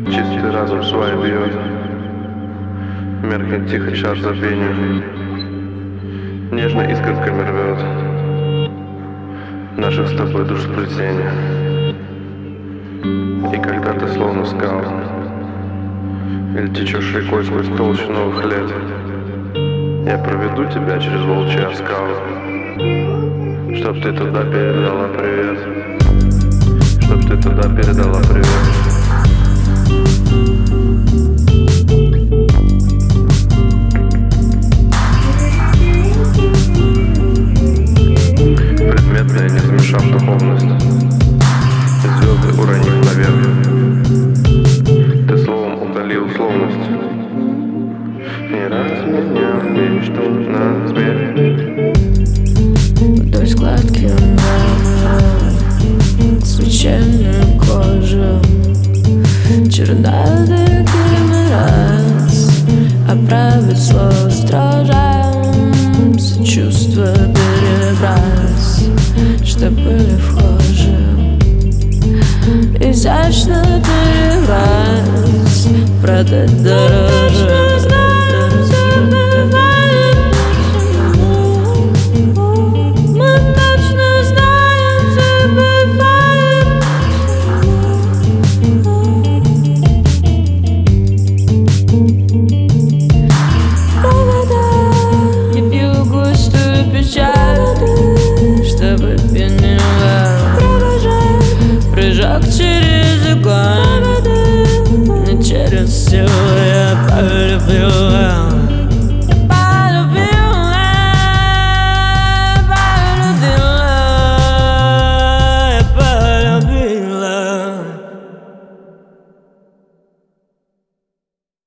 Чистый разум свой бьет, меркнет тихо час забвения, нежно искорками рвет наших с тобой душ сплетения. И когда ты словно скал или течешь рекой сквозь толщу новых лет, я проведу тебя через волчьи оскалы, чтоб ты туда передала привет, чтоб ты туда передала привет. Предметное, не замешав духовность, звезды уронив наверх, ты словом удали условность, не разменяв мечту на смерть. Вдоль складки мрамора, священную кожу, чернота раз оправит слово строже, все чувства перебрать, что были вхожи, изящно перебрать, продать дороже. Чтобы пенила, прыжок через огонь, не через все.